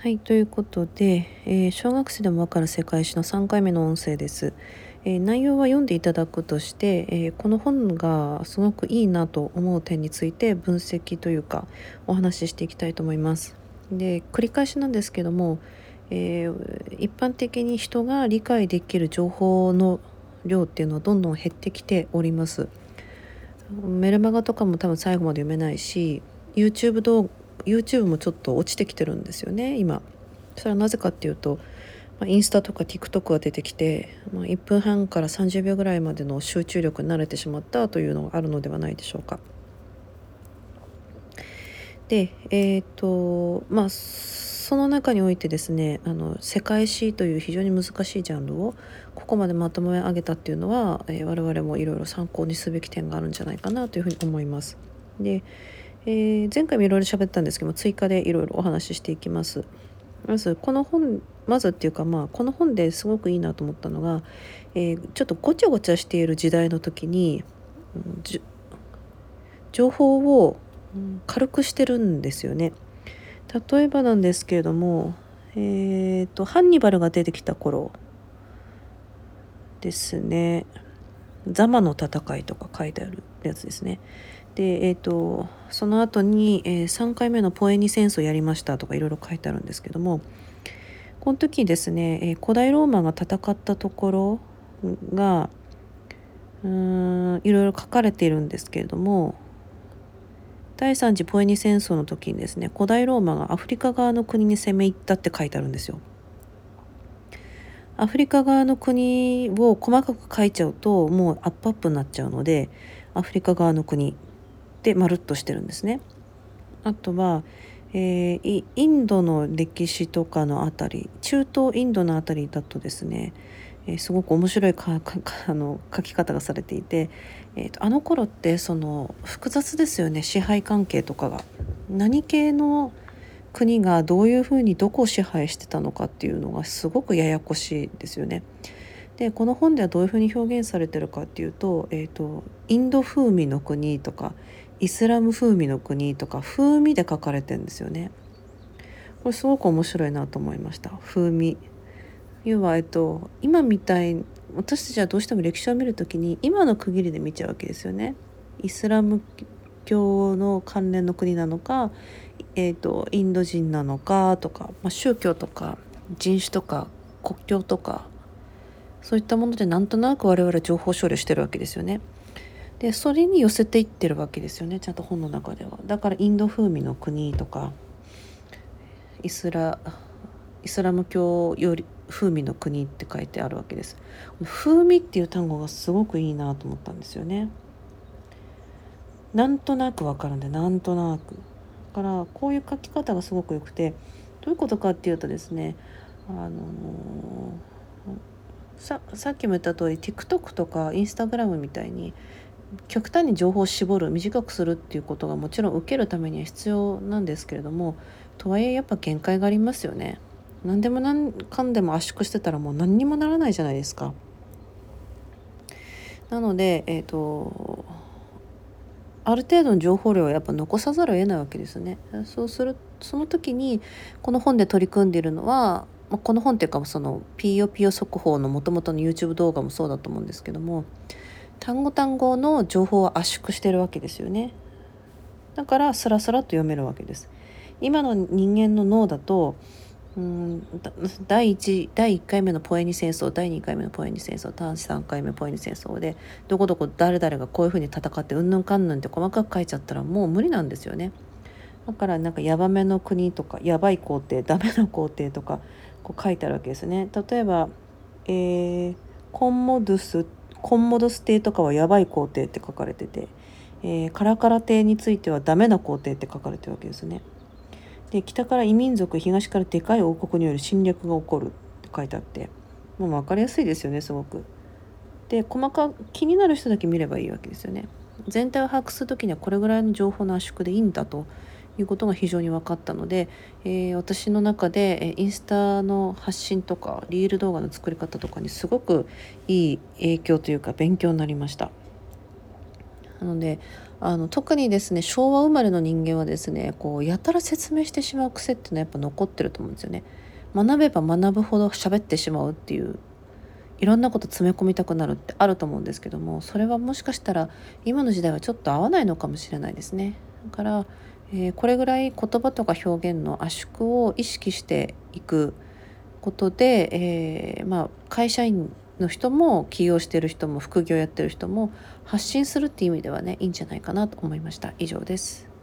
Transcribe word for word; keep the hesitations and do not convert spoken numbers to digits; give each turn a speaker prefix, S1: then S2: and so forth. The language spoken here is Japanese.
S1: はい、ということで、えー小学生でもわかる世界史のさんかいめの音声です。えー内容は読んでいただくとして、えーこの本がすごくいいなと思う点について分析というかお話ししていきたいと思います。で、繰り返しなんですけども、えー一般的に人が理解できる情報の量っていうのはどんどん減ってきております。メルマガとかも多分最後まで読めないし、 YouTube 動画 YouTube もちょっと落ちてきてるんですよね今。それはなぜかっていうと、まあ、インスタとか TikTok が出てきて、まあ、いっぷんはんからさんじゅうびょうぐらいまでの集中力に慣れてしまったというのがあるのではないでしょうか。でえっ、とまあその中においてですね、あの世界史という非常に難しいジャンルをここまでまとめ上げたっていうのは、えー我々もいろいろ参考にすべき点があるんじゃないかなというふうに思います。で、えー前回もいろいろ喋ったんですけども、追加でいろいろお話ししていきます。まずこの本まずっていうか、まあこの本ですごくいいなと思ったのが、えーちょっとごちゃごちゃしている時代の時に、うんじゅ情報をうん軽くしてるんですよね。例えばなんですけれども、えーとハンニバルが出てきた頃ですね、ザマの戦いとか書いてあるやつですね。で、えーとその後に、えーさんかいめのポエニ戦争やりましたとかいろいろ書いてあるんですけども、この時ですね、えー古代ローマが戦ったところがうーんいろいろ書かれているんですけれども、第三次ポエニ戦争の時にですね、古代ローマがアフリカ側の国に攻め入ったって書いてあるんですよ。アフリカ側の国を細かく書いちゃうともうアップアップになっちゃうので、アフリカ側の国でまるっとしてるんですね。あとは、えーイインドの歴史とかのあたり、中東インドのあたりだとですね、えーすごく面白いかかかあの書き方がされていて、えーとあの頃ってその複雑ですよね、支配関係とかが。何系の国がどういうふうにどこを支配してたのかっていうのがすごくややこしいですよね。でこの本ではどういうふうに表現されてるかっていうと、えーとインド風味の国とかイスラム風味の国とか風味で書かれてるんですよね。これすごく面白いなと思いました。風味、要は、えっと、今みたい私たちはどうしても歴史を見るときに今の区切りで見ちゃうわけですよね。イスラム教の関連の国なのか、えーと、インド人なのかとか、まあ、宗教とか人種とか国境とかそういったものでなんとなく我々情報処理してるわけですよね。でそれに寄せていってるわけですよね、ちゃんと本の中では。だからインド風味の国とかイスライスラム教より風味の国って書いてあるわけです。風味っていう単語がすごくいいなと思ったんですよね。なんとなくわかるんで、なんとなくだからこういう書き方がすごく良くて、どういうことかっていうとですね、あのささっきも言った通り TikTok とか Instagram みたいに極端に情報を絞る短くするっていうことがもちろん受けるためには必要なんですけれども、とはいえやっぱ限界がありますよね。何でも何かんでも圧縮してたらもう何にもならないじゃないですか。なのでえっ、とある程度の情報量はやっぱ残さざるを得ないわけですね。そうするその時にこの本で取り組んでいるのは、まあ、この本っていうかそのピヨピヨ速報の元々の YouTube 動画もそうだと思うんですけども、単語単語の情報を圧縮してるわけですよね。だからスラスラと読めるわけです。今の人間の脳だとうん第1第いっかいめのポエニ戦争、第にかいめのポエニ戦争、第さんかいめポエニ戦争でどこどこ誰々がこういうふうに戦ってうんぬんかんぬんって細かく書いちゃったらもう無理なんですよね。だからなんかヤバめの国とかやばい皇帝、ダメな皇帝とかこう書いてあるわけですね。例えば、えーコンモドゥスコンモドス帝とかはやばい皇帝って書かれてて、えーカラカラ帝についてはダメな皇帝って書かれてるわけですね。で北から異民族、東からでかい王国による侵略が起こるって書いてあって、もう分かりやすいですよねすごく。で細か気になる人だけ見ればいいわけですよね。全体を把握する時にはこれぐらいの情報の圧縮でいいんだということが非常に分かったので、えー私の中で、えーインスタの発信とかリール動画の作り方とかにすごくいい影響というか勉強になりました。なのであの特にですね昭和生まれの人間はですねこうやたら説明してしまう癖っていうのはやっぱ残ってると思うんですよね。学べば学ぶほど喋ってしまうっていう、いろんなこと詰め込みたくなるってあると思うんですけども、それはもしかしたら今の時代はちょっと合わないのかもしれないですね。だから、えーこれぐらい言葉とか表現の圧縮を意識していくことで、えーまあ、会社員の人も起業してる人も副業やってる人も発信するっていう意味ではねいいんじゃないかなと思いました。以上です。